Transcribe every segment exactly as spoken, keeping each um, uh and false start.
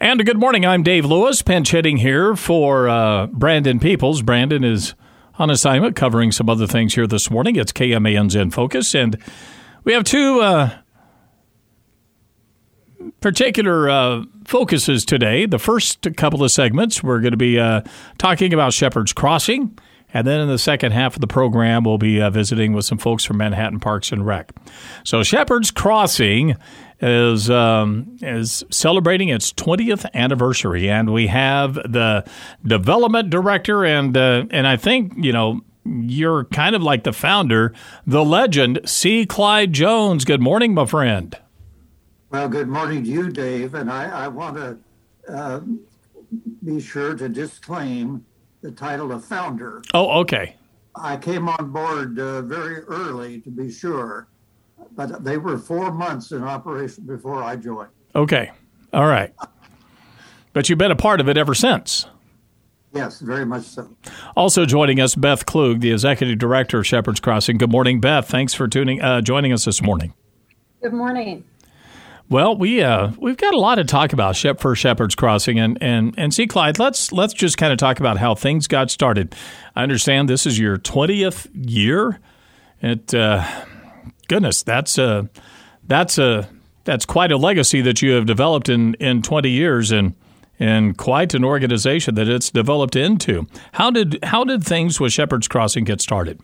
And good morning. I'm Dave Lewis, pinch hitting here for uh, Brandon Peoples. Brandon is on assignment covering some other things here this morning. It's K M A N's In Focus, and we have two uh, particular uh, focuses today. The first couple of segments, we're going to be uh, talking about Shepherd's Crossing, and then in the second half of the program, we'll be uh, visiting with some folks from Manhattan Parks and Rec. So Shepherd's Crossing is um, is celebrating its twentieth anniversary, and we have the development director, and uh, and I think, you know, you're kind of like the founder, the legend, C. Clyde Jones. Good morning, my friend. Well, good morning to you, Dave, and I, I want to uh, be sure to disclaim the title of founder. Oh, okay. I came on board uh, very early, to be sure, but they were four months in operation before I joined. Okay. All right. But you've been a part of it ever since. Yes, very much so. Also joining us, Beth Klug, the executive director of Shepherd's Crossing. Good morning, Beth. Thanks for tuning, uh, joining us this morning. Good morning. Well, we uh, we've got a lot to talk about Shep- for Shepherd's Crossing, and and and see, Clyde, let's let's just kind of talk about how things got started. I understand this is your twentieth year. It uh, goodness, that's a that's a that's quite a legacy that you have developed in, in twenty years, and and quite an organization that it's developed into. How did how did things with Shepherd's Crossing get started?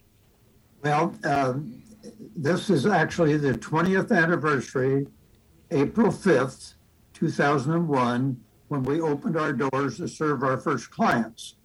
Well, uh, this is actually the twentieth anniversary. April fifth, two thousand one, when we opened our doors to serve our first clients.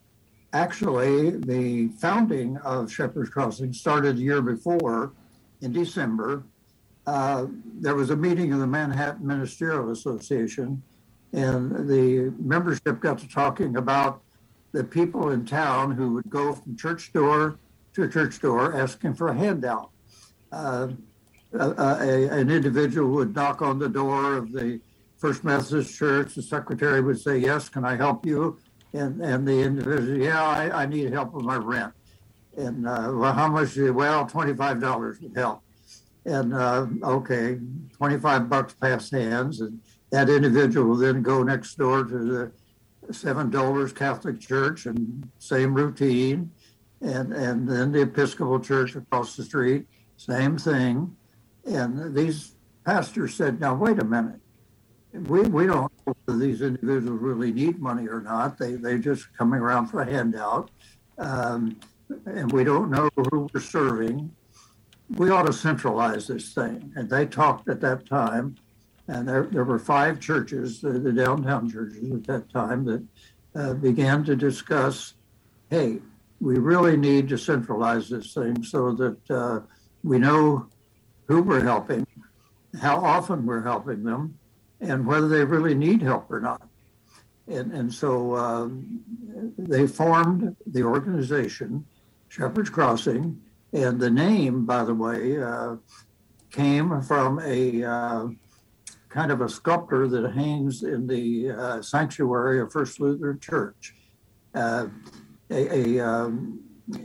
Actually, the founding of Shepherd's Crossing started the year before, in December. Uh, there was a meeting of the Manhattan Ministerial Association, and the membership got to talking about the people in town who would go from church door to church door asking for a handout. Uh, Uh, a, an individual would knock on the door of the First Methodist Church. The secretary would say, "Yes, can I help you?" And and the individual, "Yeah, I, I need help with my rent." And uh, well, how much? Well, twenty-five dollars would help. And uh, okay, twenty-five bucks pass hands, and that individual will then go next door to the Seven Dollars Catholic Church, and same routine, and and then the Episcopal Church across the street, same thing. And these pastors said, "Now, wait a minute. We we don't know whether these individuals really need money or not. They, they're just coming around for a handout. Um, and we don't know who we're serving. We ought to centralize this thing." And they talked at that time. And there, there were five churches, the, the downtown churches at that time, that uh, began to discuss, hey, we really need to centralize this thing so that uh, we know who we're helping, how often we're helping them, and whether they really need help or not. And, and so um, they formed the organization, Shepherd's Crossing, and the name, by the way, uh, came from a uh, kind of a sculpture that hangs in the uh, sanctuary of First Lutheran Church. Uh, a a um,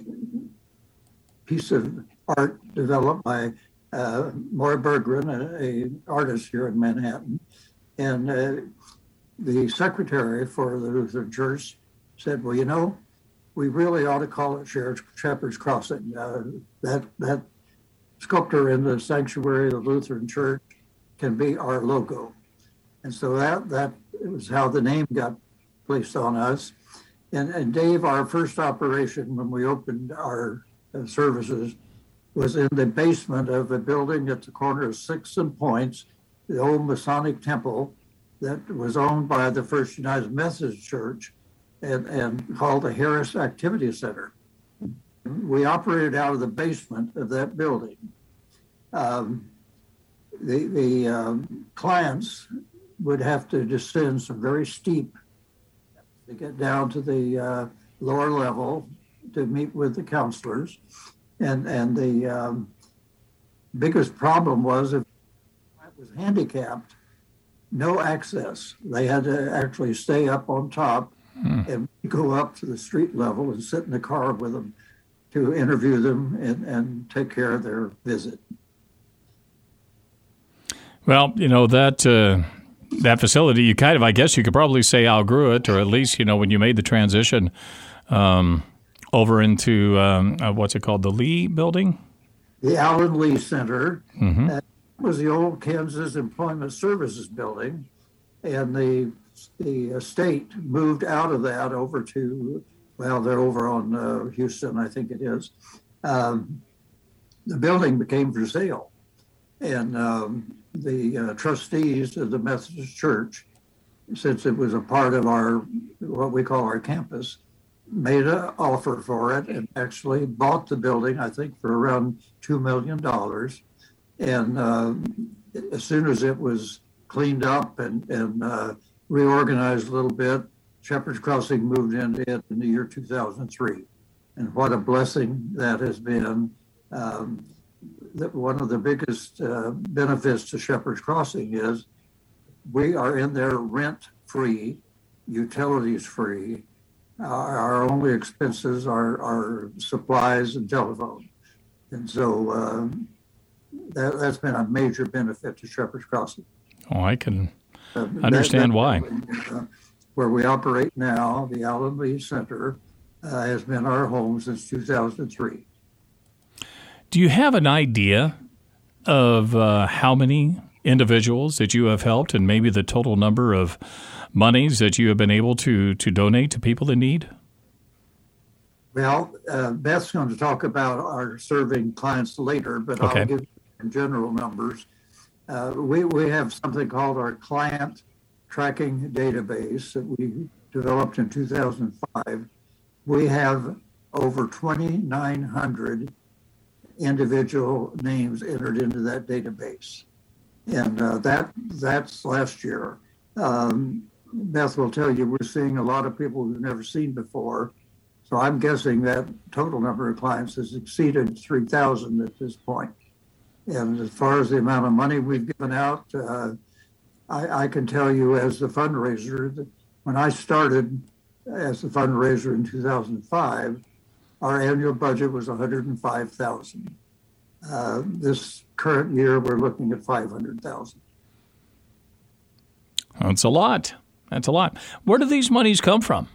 piece of art developed by Uh, Moira Berggren, an artist here in Manhattan, and uh, the secretary for the Lutheran Church said, "Well, you know, we really ought to call it Shepherd's Crossing. Uh, that that sculpture in the sanctuary of the Lutheran Church can be our logo." And so that that was how the name got placed on us. And, and Dave, our first operation when we opened our uh, services was in the basement of a building at the corner of Sixth and Points, the old Masonic temple that was owned by the First United Methodist Church and, and called the Harris Activity Center. We operated out of the basement of that building. Um, the the um, clients would have to descend some very steep to get down to the uh, lower level to meet with the counselors. And and the um, biggest problem was if it was handicapped, no access. They had to actually stay up on top hmm. and go up to the street level and sit in the car with them to interview them and, and take care of their visit. Well, you know, that uh, that facility, you kind of, I guess you could probably say outgrew it, or at least, you know, when you made the transition um, over into, um, uh, what's it called, the Lee building? The Alan Lee Center. Mm-hmm. That was the old Kansas Employment Services building, and the the state moved out of that over to, well, they're over on uh, Houston, I think it is. Um, the building became for sale, and um, the uh, trustees of the Methodist Church, since it was a part of our, what we call our campus, made an offer for it and actually bought the building, I think, for around two million dollars. And uh, as soon as it was cleaned up and, and uh, reorganized a little bit, Shepherd's Crossing moved into it in the year two thousand three. And what a blessing that has been. Um, that one of the biggest uh, benefits to Shepherd's Crossing is we are in there rent-free, utilities-free. Uh, our only expenses are, are supplies and telephone. And so uh, that, that's been a major benefit to Shepherd's Crossing. Oh, I can uh, understand that, that, why. Uh, where we operate now, the Alan Lee Center uh, has been our home since two thousand three. Do you have an idea of uh, how many individuals that you have helped and maybe the total number of monies that you have been able to, to donate to people in need? Well, uh, Beth's going to talk about our serving clients later, but okay. I'll give you some general numbers. Uh, we, we have something called our client tracking database that we developed in two thousand five. We have over twenty-nine hundred individual names entered into that database. And uh, that that's last year. Um, Beth will tell you we're seeing a lot of people we've never seen before. So I'm guessing that total number of clients has exceeded three thousand at this point. And as far as the amount of money we've given out, uh, I, I can tell you as the fundraiser that when I started as the fundraiser in two thousand five, our annual budget was one hundred five thousand dollars. Uh, this current year, we're looking at five hundred thousand dollars. That's a lot. That's a lot. Where do these monies come from?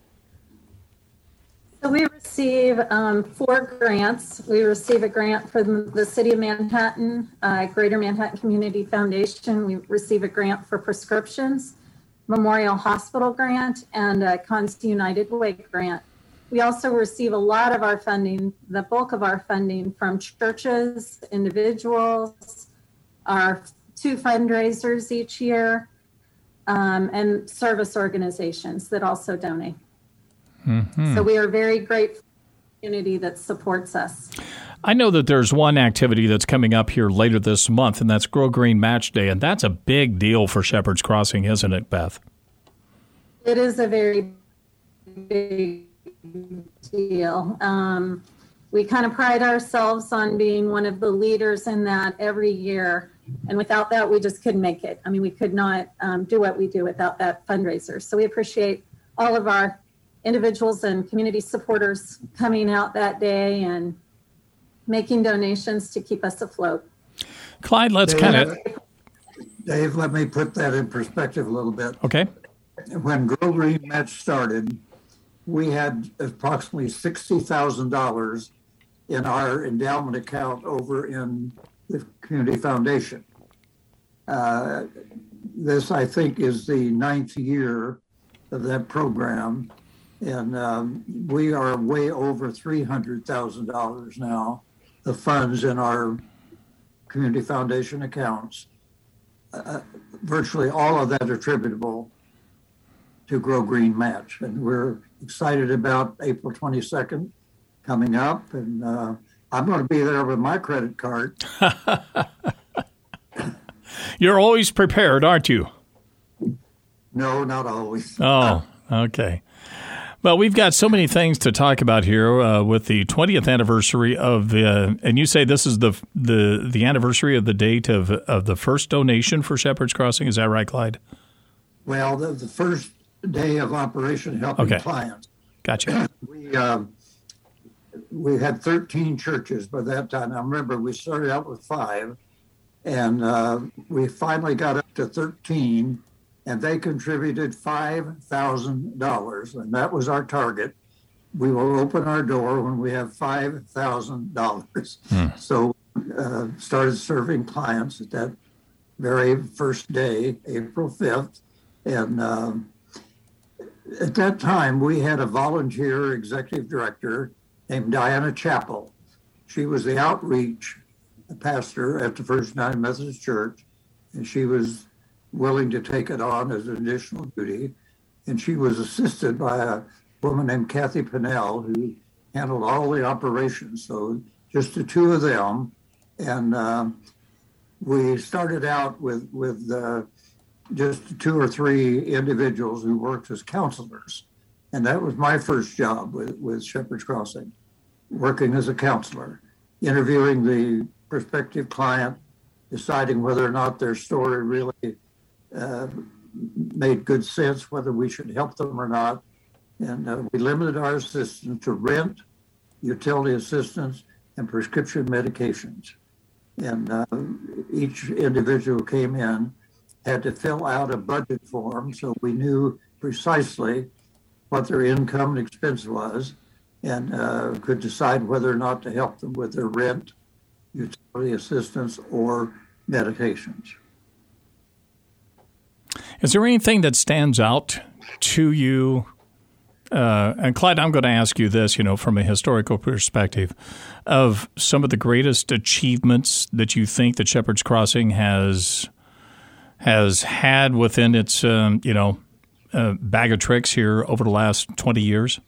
So we receive um, four grants. We receive a grant from the City of Manhattan, uh, Greater Manhattan Community Foundation. We receive a grant for prescriptions, Memorial Hospital grant, and a Cons United Way grant. We also receive a lot of our funding, the bulk of our funding, from churches, individuals, our two fundraisers each year, um, and service organizations that also donate. Mm-hmm. So we are very grateful for the community that supports us. I know that there's one activity that's coming up here later this month, and that's Grow Green Match Day, and that's a big deal for Shepherd's Crossing, isn't it, Beth? It is a very big deal. Um, we kind of pride ourselves on being one of the leaders in that every year. And without that, we just couldn't make it. I mean, we could not um, do what we do without that fundraiser. So we appreciate all of our individuals and community supporters coming out that day and making donations to keep us afloat. Clyde, let's kind of... Dave, let me put that in perspective a little bit. Okay. When Grow Green Match started, we had approximately sixty thousand dollars in our endowment account over in the Community Foundation. Uh, this, I think, is the ninth year of that program. And um, we are way over three hundred thousand dollars now, the funds in our Community Foundation accounts. Uh, virtually all of that attributable to Grow Green Match. And we're excited about April twenty-second coming up. And uh, I'm going to be there with my credit card. You're always prepared, aren't you? No, not always. Oh, okay. Well, we've got so many things to talk about here uh, with the twentieth anniversary of the, and you say this is the the the anniversary of the date of of the first donation for Shepherd's Crossing. Is that right, Clyde? Well, the, the first day of Operation Helping okay. Clients. Gotcha. We uh, we had thirteen churches by that time. I remember we started out with five, and uh, we finally got up to thirteen and they contributed five thousand dollars, and that was our target. We will open our door when we have five thousand dollars. Hmm. So uh, started serving clients at that very first day, April fifth. And um, at that time, we had a volunteer executive director named Diana Chappell. She was the outreach pastor at the First United Methodist Church, and she was willing to take it on as an additional duty. And she was assisted by a woman named Kathy Pinnell, who handled all the operations. So just the two of them. And uh, we started out with, with uh, just two or three individuals who worked as counselors. And that was my first job with, with Shepherd's Crossing, working as a counselor, interviewing the prospective client, deciding whether or not their story really uh, made good sense, whether we should help them or not. And uh, we limited our assistance to rent, utility assistance, and prescription medications. And uh, each individual who came in had to fill out a budget form so we knew precisely what their income and expense was, and uh, could decide whether or not to help them with their rent, utility assistance, or medications. Is there anything that stands out to you? Uh, and Clyde, I'm going to ask you this, you know, from a historical perspective, of some of the greatest achievements that you think that Shepherd's Crossing has has had within its, um, you know, uh, bag of tricks here over the last twenty years?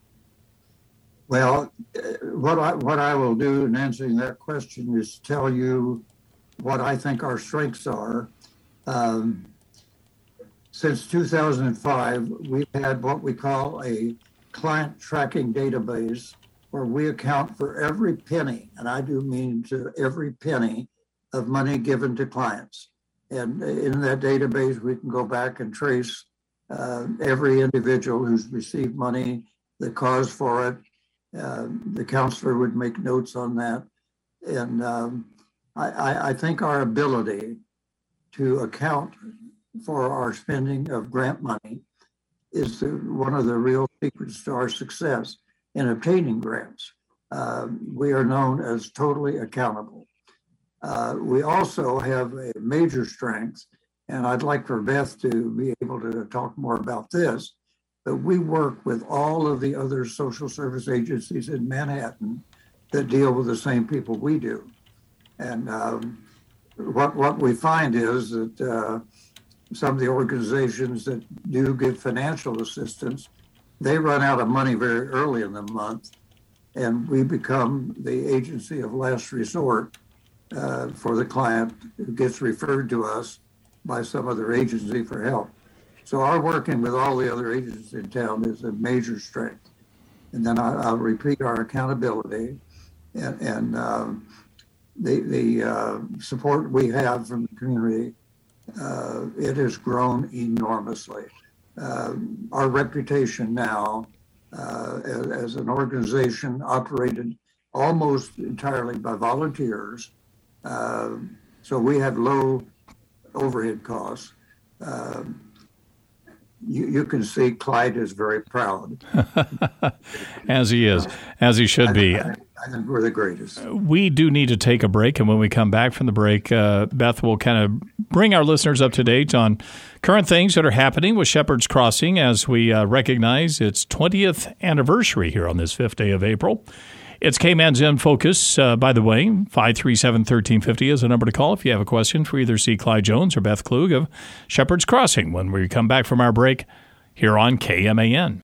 Well, what I, what I will do in answering that question is tell you what I think our strengths are. Um, Since two thousand five, we've had what we call a client tracking database where we account for every penny, and I do mean to every penny of money given to clients. And in that database, we can go back and trace uh, every individual who's received money, the cause for it. Uh, the counselor would make notes on that. And um, I, I think our ability to account for our spending of grant money is the, one of the real secrets to our success in obtaining grants. Uh, we are known as totally accountable. Uh, we also have a major strength, and I'd like for Beth to be able to talk more about this, but we work with all of the other social service agencies in Manhattan that deal with the same people we do. And um, what, what we find is that uh, some of the organizations that do give financial assistance, they run out of money very early in the month, and we become the agency of last resort uh, for the client who gets referred to us by some other agency for help. So our working with all the other agencies in town is a major strength. And then I, I'll repeat our accountability and, and um, the, the uh, support we have from the community. Uh, it has grown enormously. Uh, our reputation now uh, as, as an organization operated almost entirely by volunteers, uh, so we have low overhead costs. Uh, you, you can see Clyde is very proud. As he is, as he should I, be. I, I think we're the greatest. We do need to take a break, and when we come back from the break, uh, Beth will kind of bring our listeners up to date on current things that are happening with Shepherd's Crossing as we uh, recognize its twentieth anniversary here on this fifth day of April. It's K-Man's In Focus, uh, by the way. five three seven, one three five zero is the number to call if you have a question for either C. Clyde Jones or Beth Klug of Shepherd's Crossing when we come back from our break here on K M A N.